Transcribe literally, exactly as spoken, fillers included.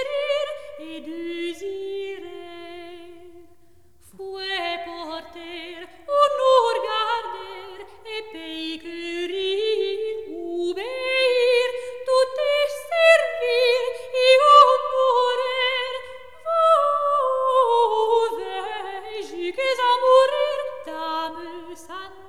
plaisir et désirer. Fouet porter ou nous regarder et pays cueillir, obéir, tout est servir et mourir. Vous veillez jusqu'à mourir, dame sans